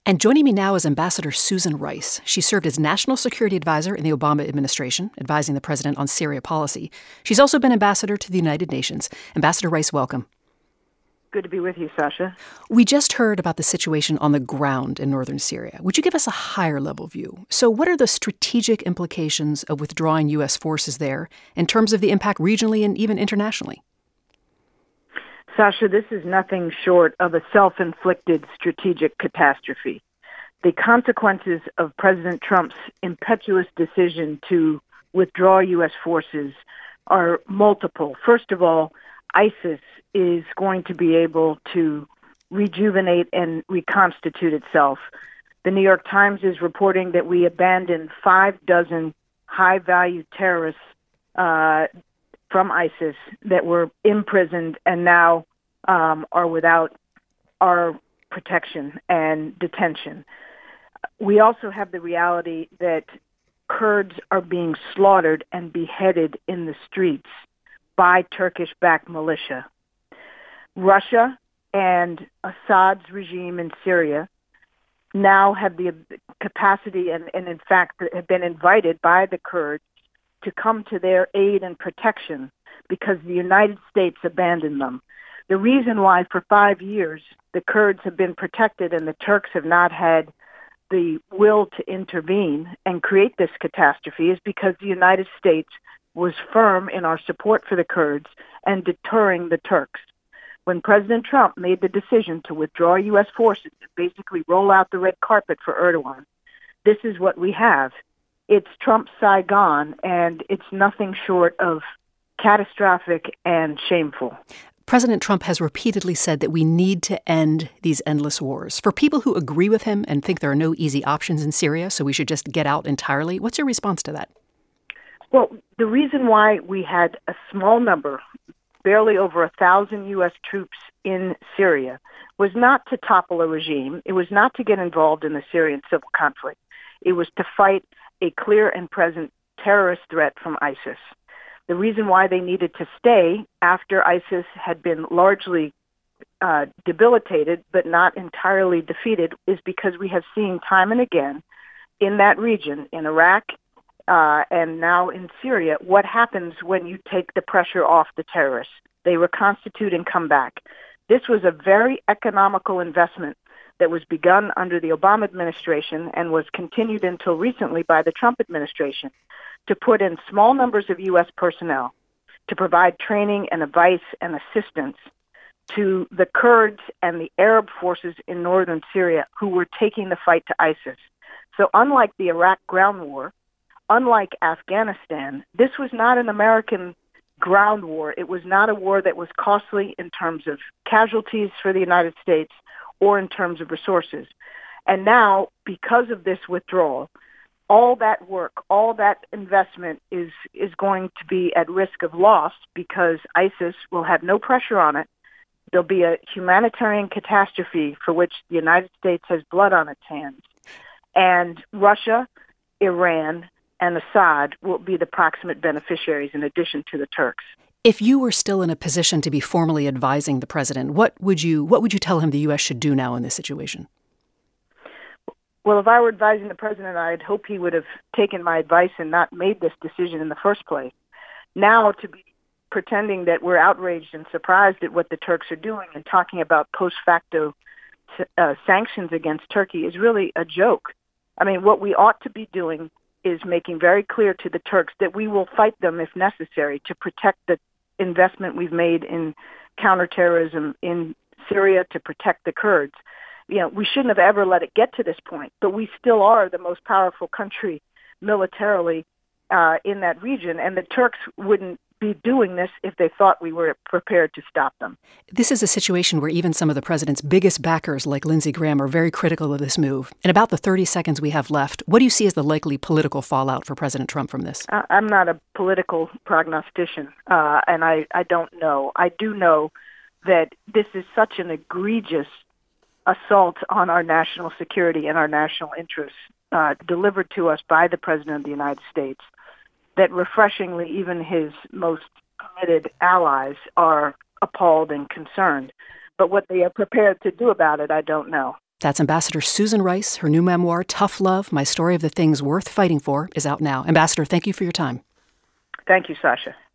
And joining me now is Ambassador Susan Rice. She served as National Security Advisor in the Obama administration, advising the president on Syria policy. She's also been ambassador to the United Nations. Ambassador Rice, welcome. Good to be with you, Sasha. We just heard about the situation on the ground in northern Syria. Would you give us a higher level view? So what are the strategic implications of withdrawing U.S. forces there in terms of the impact regionally and even internationally? Sasha, this is nothing short of a self-inflicted strategic catastrophe. The consequences of President Trump's impetuous decision to withdraw U.S. forces are multiple. First of all, ISIS is going to be able to rejuvenate and reconstitute itself. The New York Times is reporting that we abandoned 6 high-value terrorists from ISIS that were imprisoned and now are without our protection and detention. We also have the reality that Kurds are being slaughtered and beheaded in the streets by Turkish-backed militia. Russia and Assad's regime in Syria now have the capacity and in fact have been invited by the Kurds to come to their aid and protection because the United States abandoned them. The reason why for 5 years the Kurds have been protected and the Turks have not had the will to intervene and create this catastrophe is because the United States was firm in our support for the Kurds and deterring the Turks. When President Trump made the decision to withdraw U.S. forces to basically roll out the red carpet for Erdogan, this is what we have. It's Trump's Saigon, and it's nothing short of catastrophic and shameful. President Trump has repeatedly said that we need to end these endless wars. For people who agree with him and think there are no easy options in Syria, so we should just get out entirely, what's your response to that? Well, the reason why we had a small number, barely over 1,000 U.S. troops in Syria, was not to topple a regime. It was not to get involved in the Syrian civil conflict. It was to fight a clear and present terrorist threat from ISIS. The reason why they needed to stay after ISIS had been largely debilitated but not entirely defeated is because we have seen time and again in that region, in Iraq and now in Syria, what happens when you take the pressure off the terrorists. They reconstitute and come back. This was a very economical investment that was begun under the Obama administration and was continued until recently by the Trump administration to put in small numbers of U.S. personnel to provide training and advice and assistance to the Kurds and the Arab forces in northern Syria who were taking the fight to ISIS. So unlike the Iraq ground war, unlike Afghanistan, this was not an American ground war. It was not a war that was costly in terms of casualties for the United States or in terms of resources. And now, because of this withdrawal, all that work, all that investment is going to be at risk of loss because ISIS will have no pressure on it. There'll be a humanitarian catastrophe for which the United States has blood on its hands. And Russia, Iran, and Assad will be the proximate beneficiaries in addition to the Turks. If you were still in a position to be formally advising the president, what would you tell him the U.S. should do now in this situation? Well, if I were advising the president, I'd hope he would have taken my advice and not made this decision in the first place. Now, to be pretending that we're outraged and surprised at what the Turks are doing and talking about post facto sanctions against Turkey is really a joke. I mean, what we ought to be doing is making very clear to the Turks that we will fight them if necessary to protect the investment we've made in counterterrorism in Syria to protect the Kurds. You know, we shouldn't have ever let it get to this point, but we still are the most powerful country militarily in that region, and the Turks wouldn't be doing this if they thought we were prepared to stop them. This is a situation where even some of the president's biggest backers, like Lindsey Graham, are very critical of this move. In about the 30 seconds we have left, what do you see as the likely political fallout for President Trump from this? I'm not a political prognostician, and I don't know. I do know that this is such an egregious assault on our national security and our national interests delivered to us by the President of the United States that refreshingly even his most committed allies are appalled and concerned. But what they are prepared to do about it, I don't know. That's Ambassador Susan Rice. Her new memoir, Tough Love, My Story of the Things Worth Fighting For, is out now. Ambassador, thank you for your time. Thank you, Sasha.